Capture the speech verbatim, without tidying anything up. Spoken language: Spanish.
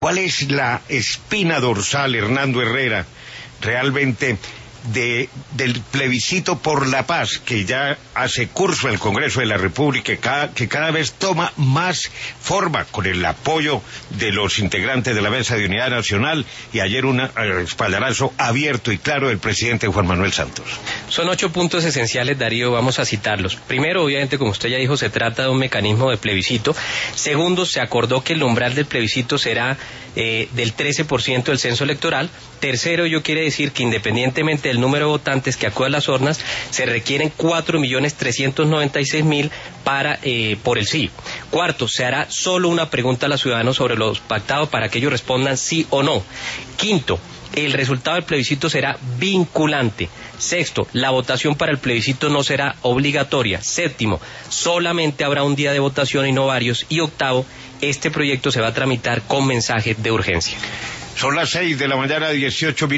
¿Cuál es la espina dorsal, Hernando Herrera, realmente de, del plebiscito por la paz que ya hace curso el Congreso de la República, que cada, que cada vez toma más forma con el apoyo de los integrantes de la Mesa de Unidad Nacional y ayer un espaldarazo abierto y claro del presidente Juan Manuel Santos? Son ocho puntos esenciales, Darío, vamos a citarlos. Primero, obviamente, como usted ya dijo, se trata de un mecanismo de plebiscito. Segundo, se acordó que el umbral del plebiscito será eh, del trece por ciento del censo electoral. Tercero, ello quiere decir que independientemente del número de votantes que acudan a las urnas, se requieren cuatro millones trescientos noventa y seis mil para eh, por el sí. Cuarto, se hará solo una pregunta a los ciudadanos sobre los pactados para que ellos respondan sí o no. Quinto, el resultado del plebiscito será vinculante. Sexto, la votación para el plebiscito no será obligatoria. Séptimo, solamente habrá un día de votación y no varios. Y octavo, este proyecto se va a tramitar con mensaje de urgencia. Son las seis de la mañana, dieciocho minutos.